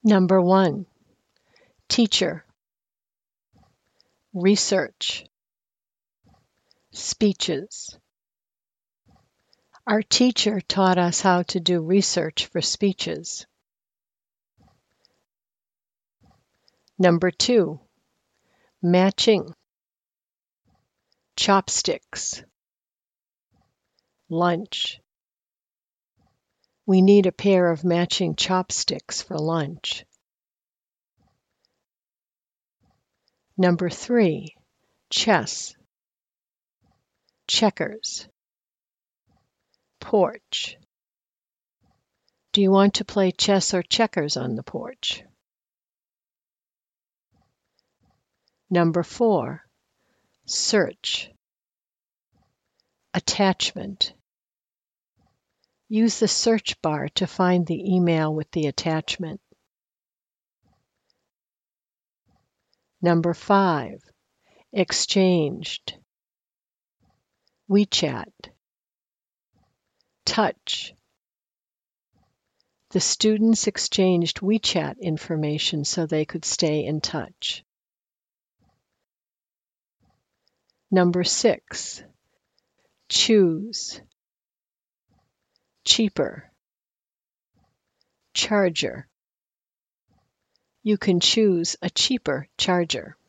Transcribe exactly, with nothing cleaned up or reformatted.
Number one, teacher, research, speeches. Our teacher taught us how to do research for speeches. Number two, matching, chopsticks, lunch. We need a pair of matching chopsticks for lunch. Number three, chess, checkers, porch. Do you want to play chess or checkers on the porch? Number four, search, attachment. Use the search bar to find the email with the attachment. Number five, exchanged, WeChat, touch. The students exchanged WeChat information so they could stay in touch. Number six, choose, cheaper, charger. You can choose a cheaper charger.